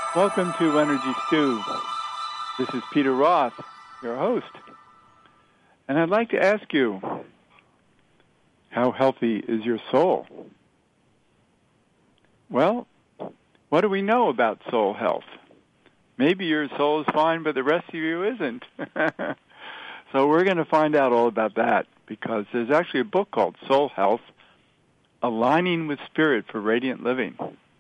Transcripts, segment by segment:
Welcome to Energy Stew. This is Peter Roth, your host. And I'd like to ask you, how healthy is your soul? Well, what do we know about soul health? Maybe your soul is fine, but the rest of you isn't. So we're going to find out all about that, because there's actually a book called Soul Health, Aligning with Spirit for Radiant Living.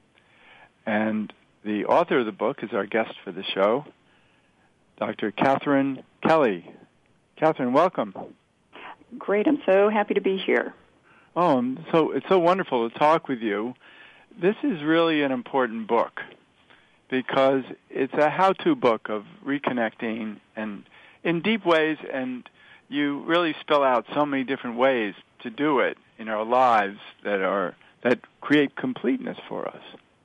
And the author of the book is our guest for the show, Dr. Catherine Kelly. Catherine, welcome. Great. I'm so happy to be here. Oh, so it's so wonderful to talk with you. This is really an important book because it's a how-to book of reconnecting and in deep ways, and you really spell out so many different ways to do it in our lives that create completeness for us.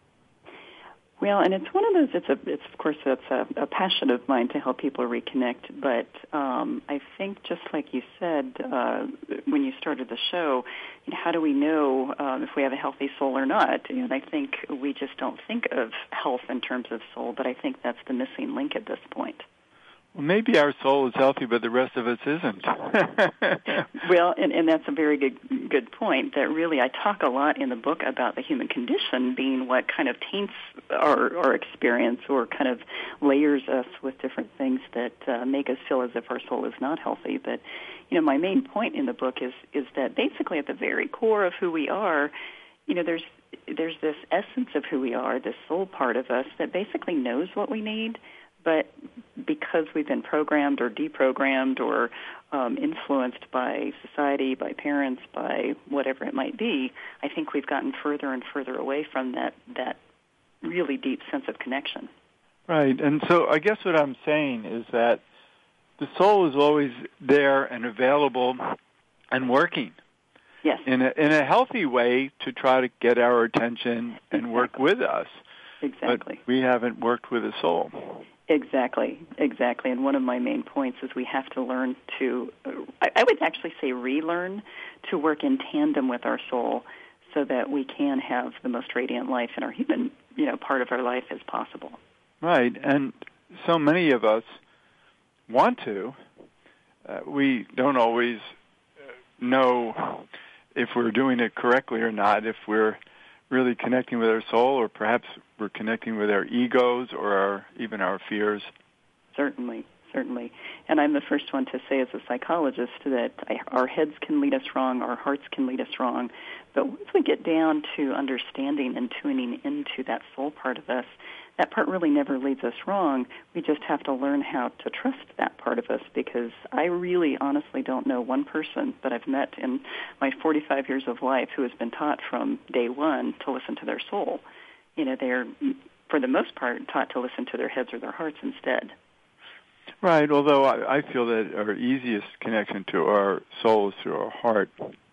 Well, and it's one of those. It's of course that's a passion of mine to help people reconnect. But I think just like you said when you started the show, how do we know if we have a healthy soul or not? And I think we just don't think of health in terms of soul. But I think that's the missing link at this point. Well, maybe our soul is healthy, but the rest of us isn't. Well, and that's a very good point, that really I talk a lot in the book about the human condition being what kind of taints our experience or kind of layers us with different things that make us feel as if our soul is not healthy. But, my main point in the book is that basically at the very core of who we are, there's this essence of who we are, this soul part of us that basically knows what we need. But because we've been programmed or deprogrammed or influenced by society, by parents, by whatever it might be, I think we've gotten further and further away from that really deep sense of connection. Right. And so I guess what I'm saying is that the soul is always there and available and working. Yes. In a healthy way to try to get our attention and work with us. Exactly. But we haven't worked with the soul. Exactly. And one of my main points is we have to learn to, I would actually say relearn, to work in tandem with our soul so that we can have the most radiant life in our human, part of our life as possible. Right. And so many of us want to. We don't always know if we're doing it correctly or not, if we're really connecting with our soul, or perhaps we're connecting with our egos or even our fears. Certainly. And I'm the first one to say as a psychologist that our heads can lead us wrong, our hearts can lead us wrong, but once we get down to understanding and tuning into that soul part of us, that part really never leads us wrong. We just have to learn how to trust that part of us, because I really honestly don't know one person that I've met in my 45 years of life who has been taught from day one to listen to their soul. They're, for the most part, taught to listen to their heads or their hearts instead. Right, although I feel that our easiest connection to our soul is through our heart.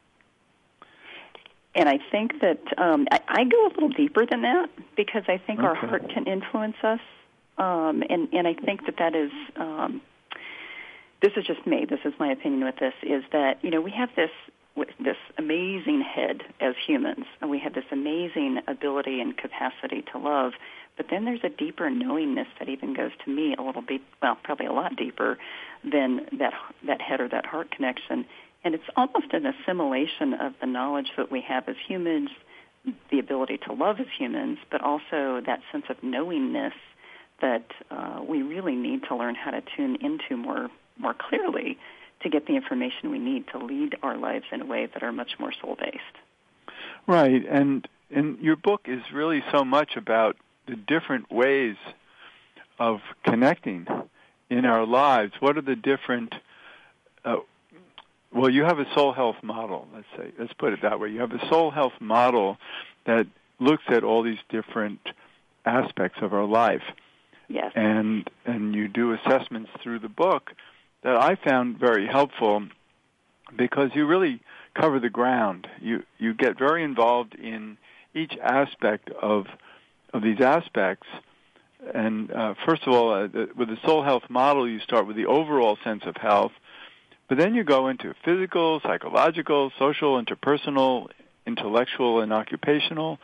And I think that I go a little deeper than that, because I think our heart can influence us. And I think that is, this is just me, this is my opinion with this, is that, we have this amazing head as humans, and we have this amazing ability and capacity to love, but then there's a deeper knowingness that even goes to me a little bit, well, probably a lot deeper than that head or that heart connection. And it's almost an assimilation of the knowledge that we have as humans, the ability to love as humans, but also that sense of knowingness that we really need to learn how to tune into more clearly to get the information we need to lead our lives in a way that are much more soul-based. Right, and your book is really so much about the different ways of connecting in our lives. What are the different... Well, you have a soul health model, let's put it that way. You have a soul health model that looks at all these different aspects of our life. Yes. And you do assessments through the book that I found very helpful, because you really cover the ground. You get very involved in each aspect of these aspects. And first of all, with the soul health model, you start with the overall sense of health, but then you go into physical, psychological, social, interpersonal, intellectual, and occupational.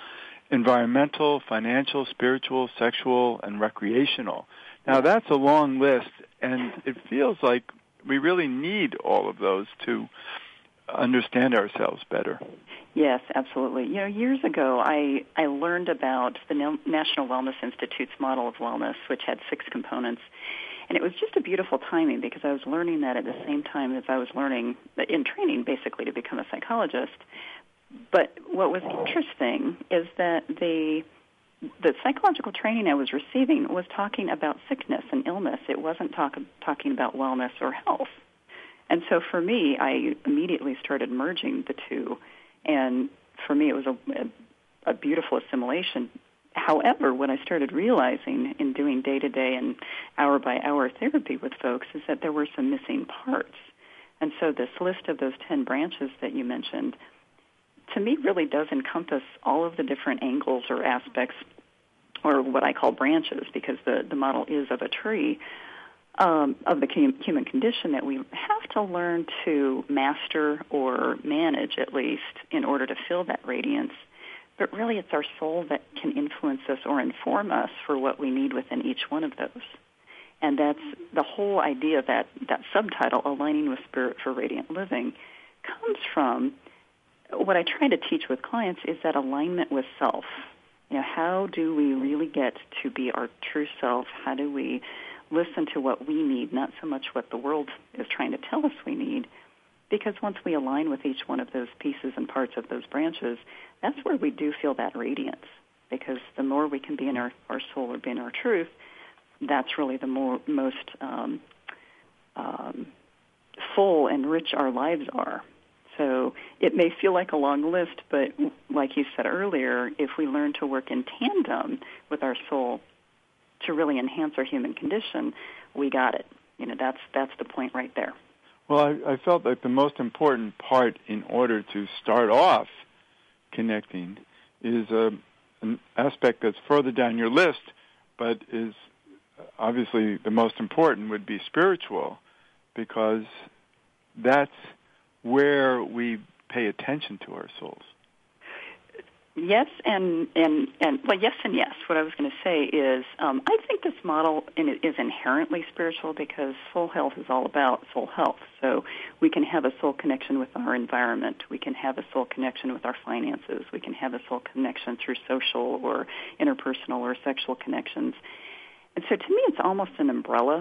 environmental, financial, spiritual, sexual, and recreational. Now, that's a long list, and it feels like we really need all of those to understand ourselves better. Yes, absolutely. You know, years ago, I learned about the National Wellness Institute's model of wellness, which had 6 components. And it was just a beautiful timing because I was learning that at the same time as I was learning, in training basically to become a psychologist. But what was interesting is that the psychological training I was receiving was talking about sickness and illness. It wasn't talking about wellness or health. And so for me, I immediately started merging the two. And for me, it was a beautiful assimilation. However, what I started realizing in doing day-to-day and hour-by-hour therapy with folks is that there were some missing parts. And so this list of those 10 branches that you mentioned, to me, really does encompass all of the different angles or aspects, or what I call branches, because the model is of a tree, of the human condition that we have to learn to master or manage, at least, in order to feel that radiance. But really, it's our soul that can influence us or inform us for what we need within each one of those. And that's the whole idea of that subtitle, Aligning with Spirit for Radiant Living, comes from what I try to teach with clients is that alignment with self. You know, how do we really get to be our true self? How do we listen to what we need, not so much what the world is trying to tell us we need? Because once we align with each one of those pieces and parts of those branches, that's where we do feel that radiance. Because the more we can be in our soul or be in our truth, that's really the most full and rich our lives are. So it may feel like a long list, but like you said earlier, if we learn to work in tandem with our soul to really enhance our human condition, we got it. You know, that's the point right there. Well, I felt like the most important part in order to start off connecting is an aspect that's further down your list, but is obviously the most important would be spiritual, because that's where we pay attention to our souls. Yes, and well, yes and yes. What I was going to say is I think this model is inherently spiritual because soul health is all about soul health. So we can have a soul connection with our environment. We can have a soul connection with our finances. We can have a soul connection through social or interpersonal or sexual connections. And so to me, it's almost an umbrella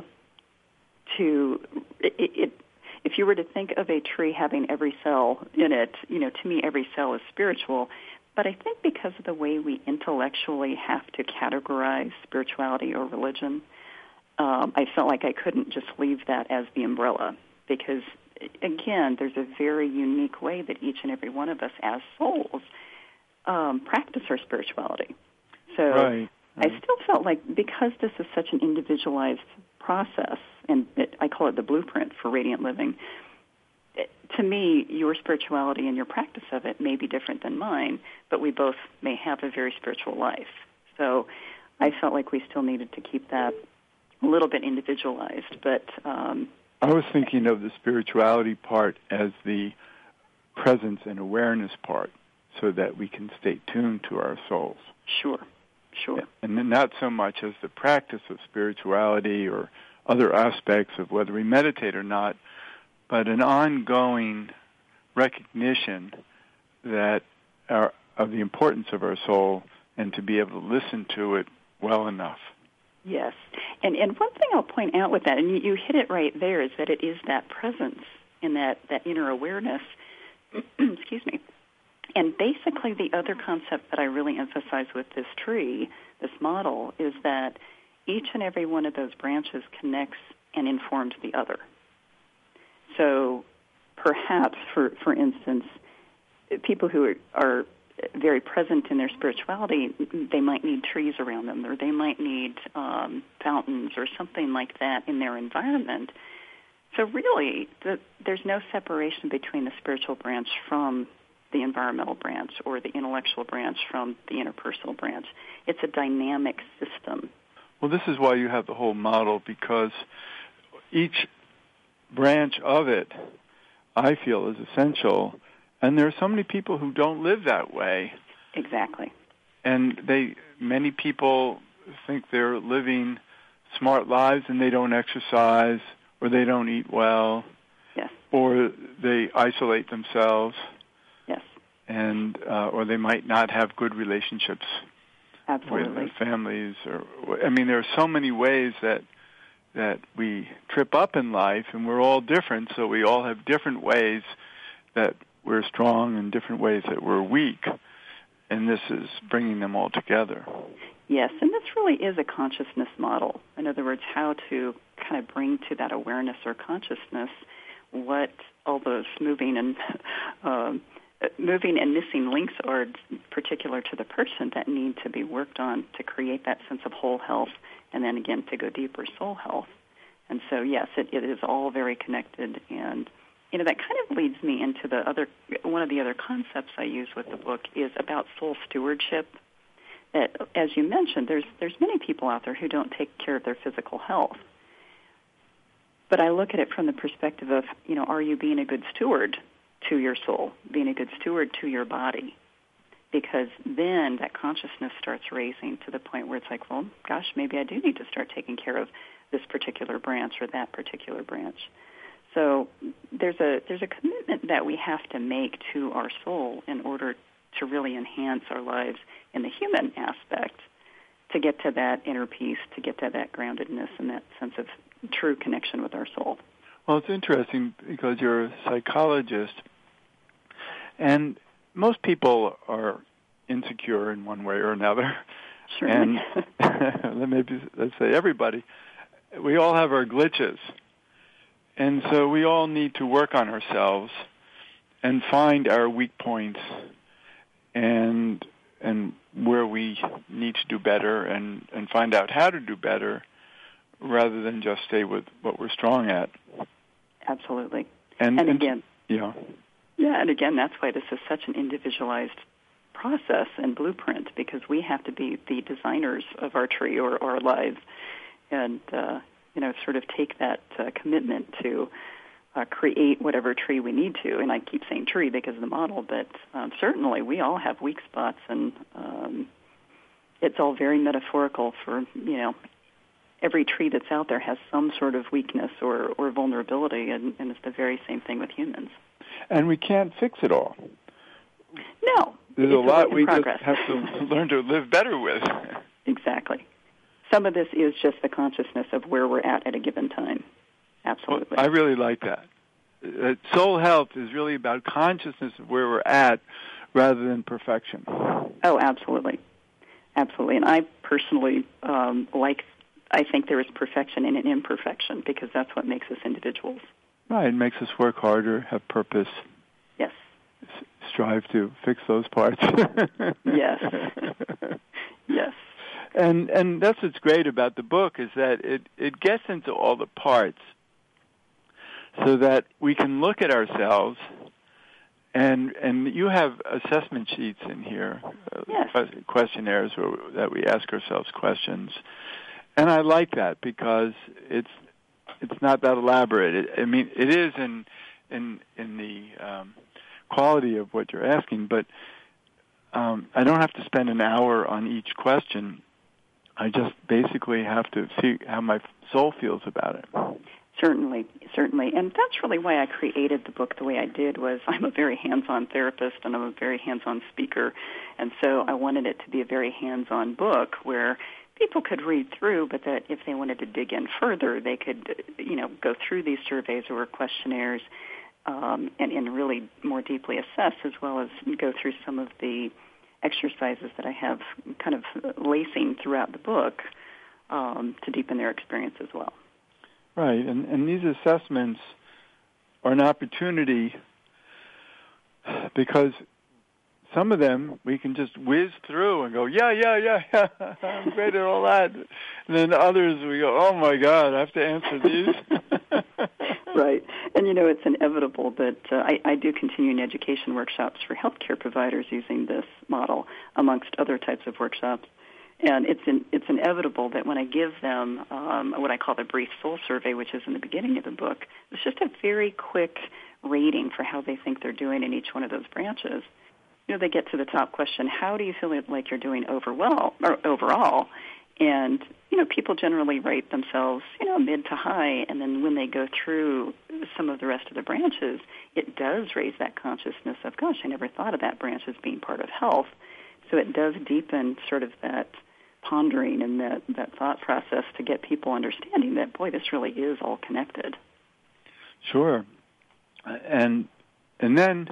to it. If you were to think of a tree having every cell in it, you know, to me, every cell is spiritual. But I think because of the way we intellectually have to categorize spirituality or religion, I felt like I couldn't just leave that as the umbrella because, again, there's a very unique way that each and every one of us as souls practice our spirituality. So right. I still felt like because this is such an individualized process, and I call it the blueprint for radiant living, to me, your spirituality and your practice of it may be different than mine, but we both may have a very spiritual life. So I felt like we still needed to keep that a little bit individualized. But I was thinking of the spirituality part as the presence and awareness part so that we can stay tuned to our souls. Sure. And then not so much as the practice of spirituality or other aspects of whether we meditate or not, but an ongoing recognition that of the importance of our soul and to be able to listen to it well enough. Yes. And one thing I'll point out with that, and you hit it right there, is that it is that presence and that inner awareness. Excuse me. And basically the other concept that I really emphasize with this tree, this model, is that each and every one of those branches connects and informs the other. So perhaps, for instance, people who are very present in their spirituality, they might need trees around them, or they might need fountains or something like that in their environment. So really, there's no separation between the spiritual branch from the environmental branch or the intellectual branch from the interpersonal branch. It's a dynamic system. Well, this is why you have the whole model, because each branch of it, I feel, is essential. And there are so many people who don't live that way. Exactly. many people think they're living smart lives and they don't exercise, or they don't eat well, yes, or they isolate themselves, yes, and or they might not have good relationships absolutely with their families. Or I mean, there are so many ways that we trip up in life, and we're all different, so we all have different ways that we're strong and different ways that we're weak, and this is bringing them all together. Yes, and this really is a consciousness model. In other words, how to kind of bring to that awareness or consciousness what all those moving and missing links are particular to the person that need to be worked on to create that sense of whole health, and then again to go deeper, soul health. And so, yes, it is all very connected, and that kind of leads me into one of the other concepts I use with the book is about soul stewardship. That, as you mentioned, there's many people out there who don't take care of their physical health. But I look at it from the perspective of, are you being a good steward to your soul, being a good steward to your body? Because then that consciousness starts raising to the point where it's like, well, gosh, maybe I do need to start taking care of this particular branch or that particular branch. So there's a commitment that we have to make to our soul in order to really enhance our lives in the human aspect, to get to that inner peace, to get to that groundedness and that sense of true connection with our soul. Well, it's interesting because you're a psychologist, and most people are insecure in one way or another. Certainly. And let's say everybody. We all have our glitches. And so we all need to work on ourselves and find our weak points and where we need to do better and find out how to do better rather than just stay with what we're strong at. Absolutely. And again, yeah. Yeah, and again, that's why this is such an individualized process and blueprint, because we have to be the designers of our tree or our lives and, sort of take that commitment to create whatever tree we need to. And I keep saying tree because of the model, but certainly we all have weak spots, and it's all very metaphorical for, every tree that's out there has some sort of weakness or vulnerability, and it's the very same thing with humans. And we can't fix it all. No. There's a lot we just progress. have to learn to live better with. Exactly. Some of this is just the consciousness of where we're at a given time. Absolutely. Well, I really like that. Soul health is really about consciousness of where we're at rather than perfection. Oh, absolutely. Absolutely. And I personally I think there is perfection in an imperfection, because that's what makes us individuals. Right. It makes us work harder, have purpose. Yes. Strive to fix those parts. Yes. Yes. And that's what's great about the book, is that it gets into all the parts so that we can look at ourselves, and you have assessment sheets in here, yes. Questionnaires that we ask ourselves questions. And I like that because it's not that elaborate. It is in the quality of what you're asking, but I don't have to spend an hour on each question. I just basically have to see how my soul feels about it. Certainly. And that's really why I created the book the way I did. Was I'm a very hands-on therapist and I'm a very hands-on speaker, and so I wanted it to be a very hands-on book where people could read through, but that if they wanted to dig in further, they could, go through these surveys or questionnaires and really more deeply assess, as well as go through some of the exercises that I have kind of lacing throughout the book to deepen their experience as well. Right, and these assessments are an opportunity because some of them we can just whiz through and go, yeah, I'm great at all that. And then others we go, oh my God, I have to answer these. Right. And, it's inevitable that I do continuing education workshops for healthcare providers using this model, amongst other types of workshops. And it's inevitable that when I give them what I call the brief soul survey, which is in the beginning of the book, it's just a very quick rating for how they think they're doing in each one of those branches. they get to the top question, how do you feel like you're doing overall? And, people generally rate themselves, mid to high, and then when they go through some of the rest of the branches, it does raise that consciousness of, gosh, I never thought of that branch as being part of health. So it does deepen sort of that pondering and that thought process to get people understanding that, boy, this really is all connected. Sure. And then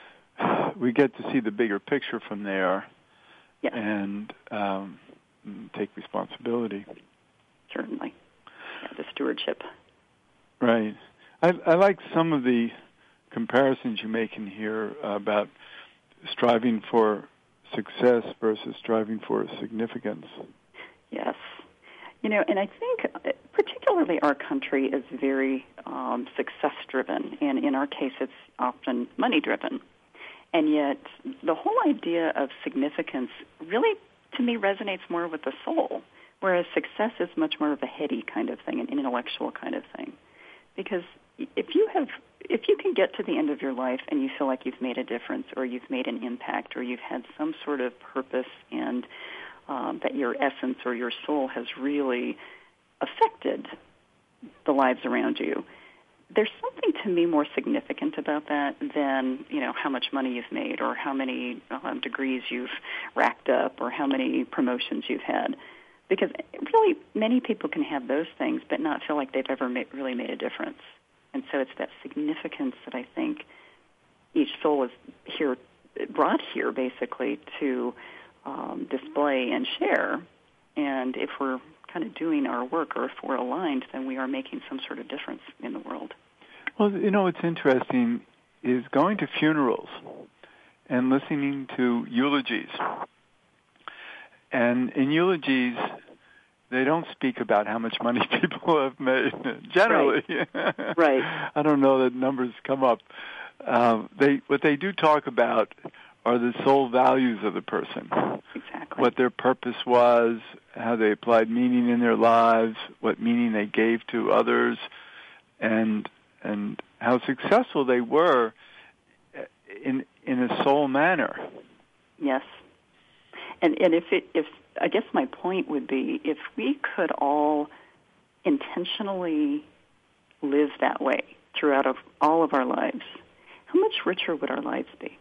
we get to see the bigger picture from there. Yes. And take responsibility. Certainly. Yeah, the stewardship. Right. I like some of the comparisons you make in here about striving for success versus striving for significance. Yes. And I think particularly our country is very success-driven, and in our case it's often money-driven. And yet the whole idea of significance really, to me, resonates more with the soul, whereas success is much more of a heady kind of thing, an intellectual kind of thing. Because if you can get to the end of your life and you feel like you've made a difference or you've made an impact or you've had some sort of purpose and that your essence or your soul has really affected the lives around you, there's something to me more significant about that than, how much money you've made or how many degrees you've racked up or how many promotions you've had. Because really many people can have those things but not feel like they've ever really made a difference. And so it's that significance that I think each soul is brought here basically to display and share. And if we're kind of doing our work or if we're aligned, then we are making some sort of difference in the world. Well, what's interesting is going to funerals and listening to eulogies. And in eulogies, they don't speak about how much money people have made, generally. Right. I don't know that numbers come up. What they do talk about are the soul values of the person. Exactly. What their purpose was, how they applied meaning in their lives, what meaning they gave to others, and how successful they were in a soul manner. Yes. And if I guess my point would be, if we could all intentionally live that way throughout all of our lives, how much richer would our lives be?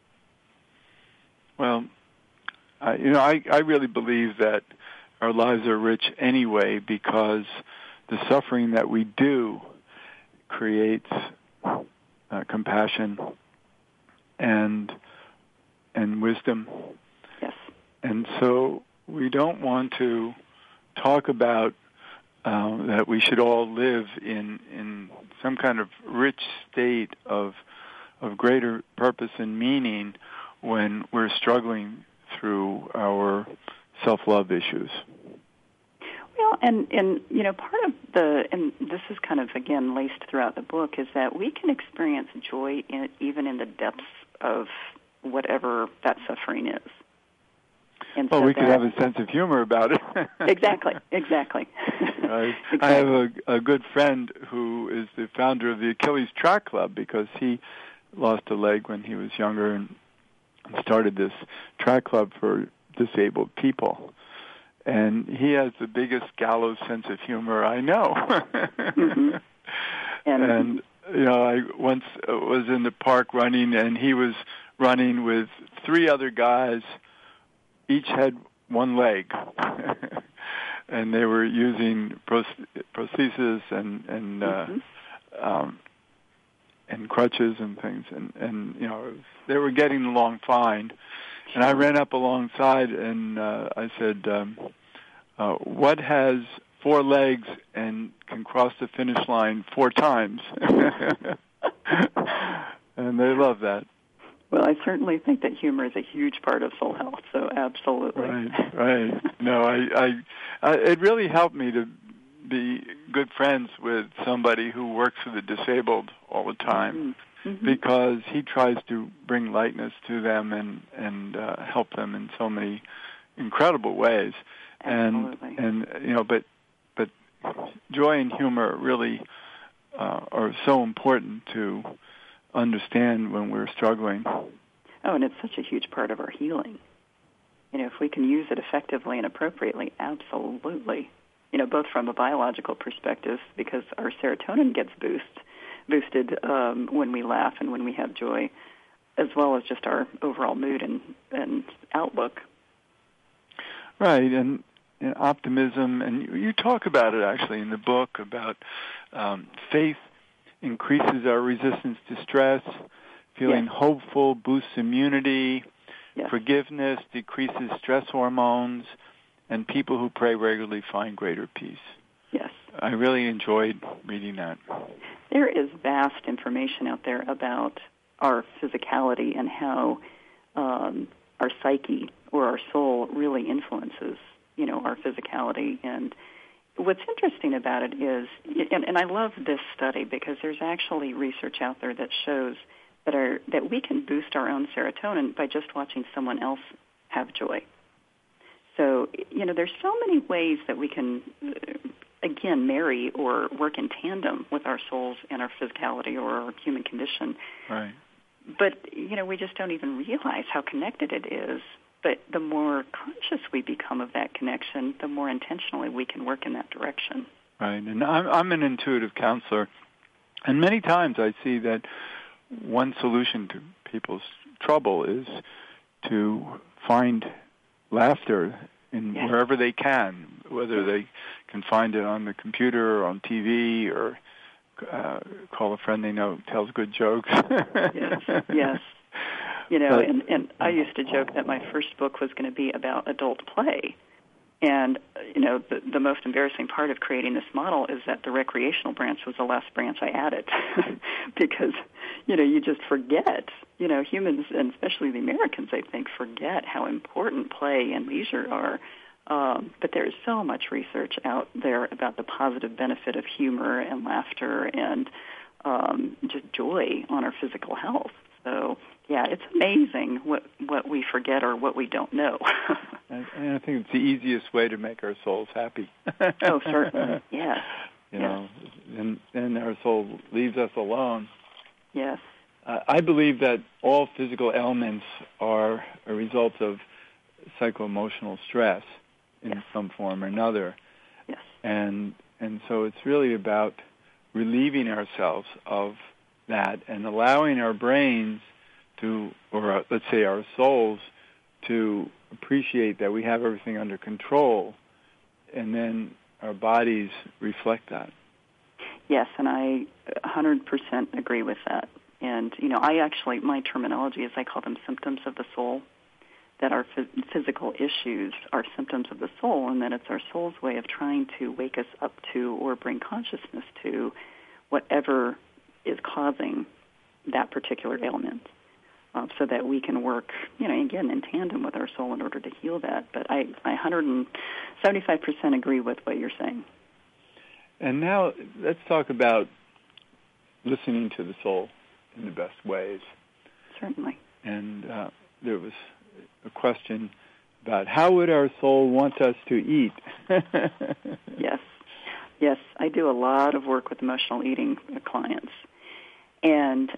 Well, I really believe that our lives are rich anyway because the suffering that we do creates compassion and wisdom. Yes. And so we don't want to talk about that we should all live in some kind of rich state of greater purpose and meaning when we're struggling through our self-love issues. Well, and part of and this is kind of, again, laced throughout the book, is that we can experience joy even in the depths of whatever that suffering is. And well, so we could have a sense of humor about it. Exactly. Right. Exactly. I have a good friend who is the founder of the Achilles Track Club because he lost a leg when he was younger and started this track club for disabled people. And he has the biggest gallows sense of humor I know. Mm-hmm. And I once was in the park running, and he was running with three other guys. Each had one leg. And they were using prostheses and crutches and things, and they were getting along fine. And I ran up alongside and I said, "What has four legs and can cross the finish line 4 times?" And they love that. Well, I certainly think that humor is a huge part of soul health. So absolutely. Right. No, I it really helped me to be good friends with somebody who works for the disabled all the time, mm-hmm. because he tries to bring lightness to them and help them in so many incredible ways. Absolutely. And but joy and humor really are so important to understand when we're struggling. Oh, and it's such a huge part of our healing. If we can use it effectively and appropriately, absolutely. Both from a biological perspective, because our serotonin gets boosted when we laugh and when we have joy, as well as just our overall mood and outlook. Right, and optimism, and you talk about it actually in the book about faith increases our resistance to stress, feeling Yes. hopeful boosts immunity, Yes. forgiveness decreases stress hormones, and people who pray regularly find greater peace. Yes. I really enjoyed reading that. There is vast information out there about our physicality and how our psyche or our soul really influences, our physicality. And what's interesting about it is, and I love this study because there's actually research out there that shows that we can boost our own serotonin by just watching someone else have joy. So, there's so many ways that we can, again, marry or work in tandem with our souls and our physicality or our human condition. Right. But, we just don't even realize how connected it is. But the more conscious we become of that connection, the more intentionally we can work in that direction. Right. And I'm an intuitive counselor, and many times I see that one solution to people's trouble is to find laughter in wherever they can, whether they can find it on the computer or on TV or call a friend they know tells good jokes. Yes. And I used to joke that my first book was going to be about adult play. And, the most embarrassing part of creating this model is that the recreational branch was the last branch I added because, you just forget, humans, and especially the Americans, I think, forget how important play and leisure are. But there's so much research out there about the positive benefit of humor and laughter and just joy on our physical health. So, it's amazing what we forget or what we don't know. And I think it's the easiest way to make our souls happy. Oh, certainly, yes. Then our soul leaves us alone. Yes. I believe that all physical ailments are a result of psycho-emotional stress in some form or another. Yes. And so it's really about relieving ourselves of that and allowing our brains to, or let's say our souls, to appreciate that we have everything under control, and then our bodies reflect that. Yes, and I 100% agree with that. And, my terminology is I call them symptoms of the soul, that our physical issues are symptoms of the soul, and that it's our soul's way of trying to wake us up to or bring consciousness to whatever is causing that particular ailment. So that we can work, again, in tandem with our soul in order to heal that. But I 175% agree with what you're saying. And now let's talk about listening to the soul in the best ways. Certainly. And there was a question about how would our soul want us to eat? Yes, I do a lot of work with emotional eating clients. And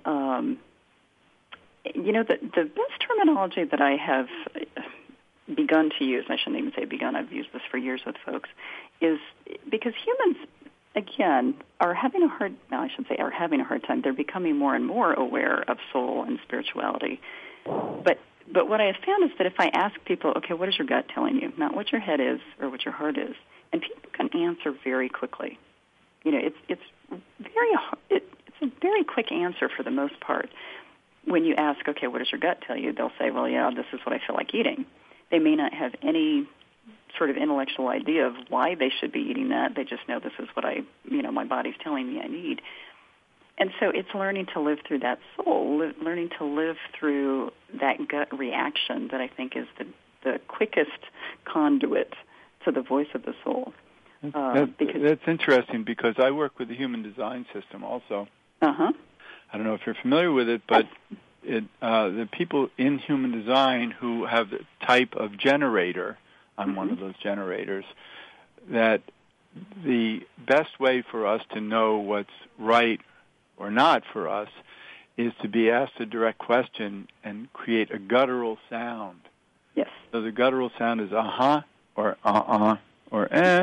the best terminology that I have begun to use, I shouldn't even say begun, I've used this for years with folks, is because humans, again, are having a hard time. They're becoming more and more aware of soul and spirituality. But what I have found is that if I ask people, okay, what is your gut telling you? Not what your head is or what your heart is. And people can answer very quickly. It's a very quick answer for the most part. When you ask, okay, what does your gut tell you? They'll say, well, this is what I feel like eating. They may not have any sort of intellectual idea of why they should be eating that. They just know this is what my body's telling me I need. And so it's learning to live through that soul, learning to live through that gut reaction that I think is the quickest conduit to the voice of the soul. That's interesting because I work with the human design system also. Uh-huh. I don't know if you're familiar with it, but the people in human design who have the type of generator, I'm one of those generators, that the best way for us to know what's right or not for us is to be asked a direct question and create a guttural sound. Yes. So the guttural sound is uh-huh or uh-uh or eh.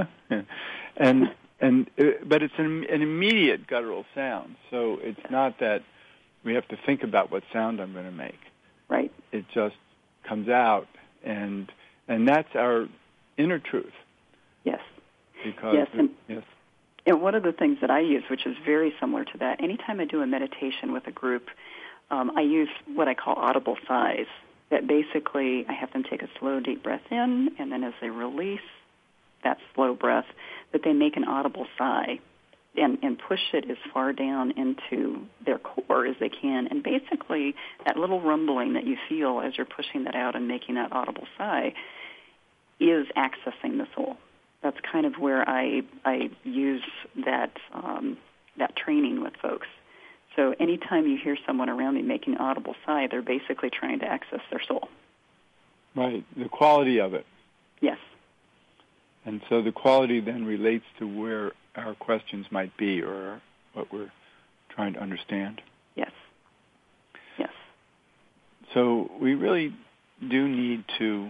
But it's an immediate guttural sound. So it's not that we have to think about what sound I'm going to make. Right. It just comes out, and that's our inner truth. Yes. Because yes. And one of the things that I use, which is very similar to that, anytime I do a meditation with a group, I use what I call audible sighs. That basically I have them take a slow, deep breath in, and then as they release that slow breath, that they make an audible sigh and push it as far down into their core as they can. And basically that little rumbling that you feel as you're pushing that out and making that audible sigh is accessing the soul. That's kind of where I use that training with folks. So anytime you hear someone around me making an audible sigh, they're basically trying to access their soul. Right, the quality of it. Yes. And so the quality then relates to where our questions might be or what we're trying to understand. Yes. Yes. So we really do need to,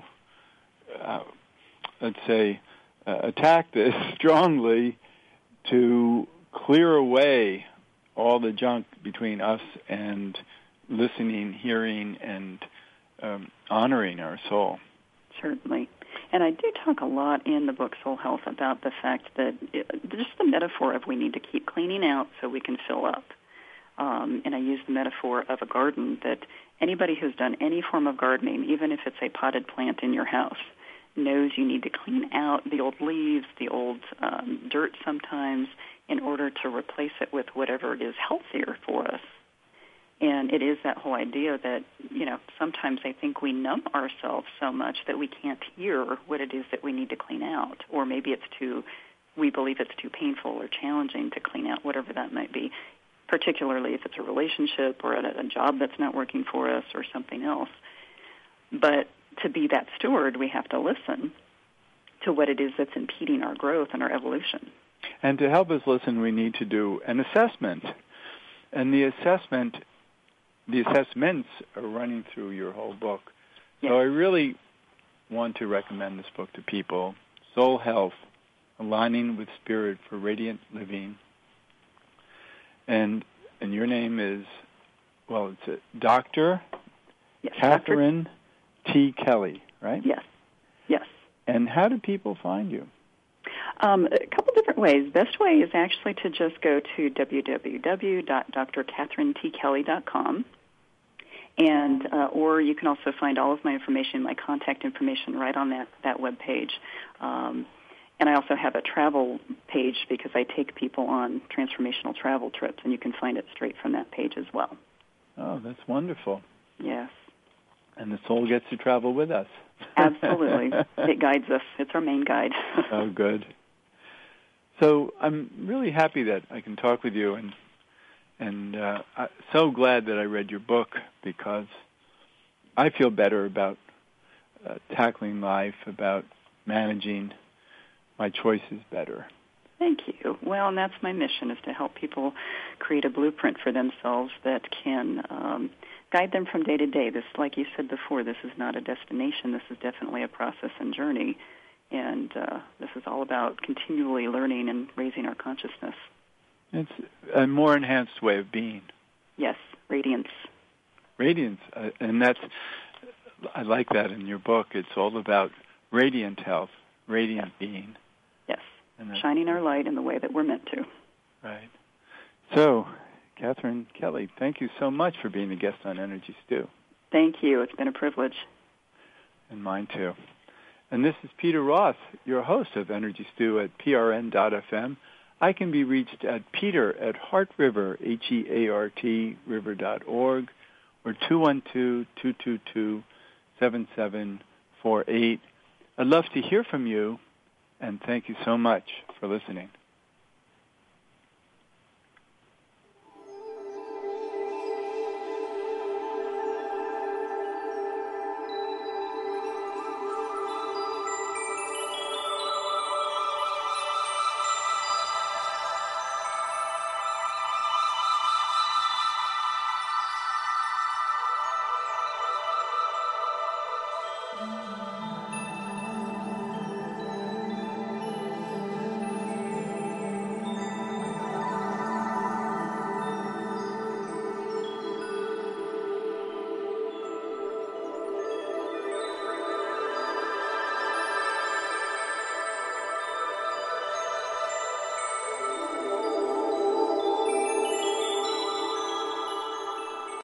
let's say, attack this strongly to clear away all the junk between us and listening, hearing, and honoring our soul. Certainly. And I do talk a lot in the book Soul Health about the fact that just the metaphor of we need to keep cleaning out so we can fill up. And I use the metaphor of a garden that anybody who's done any form of gardening, even if it's a potted plant in your house, knows you need to clean out the old leaves, the old dirt sometimes, in order to replace it with whatever is healthier for us. And it is that whole idea that, sometimes I think we numb ourselves so much that we can't hear what it is that we need to clean out. Or maybe we believe it's too painful or challenging to clean out, whatever that might be, particularly if it's a relationship or a job that's not working for us or something else. But to be that steward, we have to listen to what it is that's impeding our growth and our evolution. And to help us listen, we need to do an assessment. And the assessments are running through your whole book. Yes. So I really want to recommend this book to people, Soul Health, Aligning with Spirit for Radiant Living. And your name is, it's Dr. Yes, Catherine T. Kelly, right? Yes. Yes. And how do people find you? A couple different ways. Best way is actually to just go to www.drcatherinetkelly.com, and or you can also find all of my information, my contact information, right on that web page. And I also have a travel page because I take people on transformational travel trips, and you can find it straight from that page as well. Oh, that's wonderful. Yes. And the soul gets to travel with us. Absolutely. It guides us. It's our main guide. Oh, good. So I'm really happy that I can talk with you, and I'm so glad that I read your book because I feel better about tackling life, about managing my choices better. Thank you. Well, and that's my mission, is to help people create a blueprint for themselves that can guide them from day to day. This, like you said before, this is not a destination. This is definitely a process and journey. And this is all about continually learning and raising our consciousness. It's a more enhanced way of being. Yes, radiance. Radiance. And I like that in your book. It's all about radiant health, radiant being. Yes, shining our light in the way that we're meant to. Right. So, Catherine Kelly, thank you so much for being a guest on Energy Stew. Thank you. It's been a privilege. And mine too. And this is Peter Roth, your host of Energy Stew at prn.fm. I can be reached at peter@heartriver, HEART, river.org, or 212-222-7748. I'd love to hear from you, and thank you so much for listening.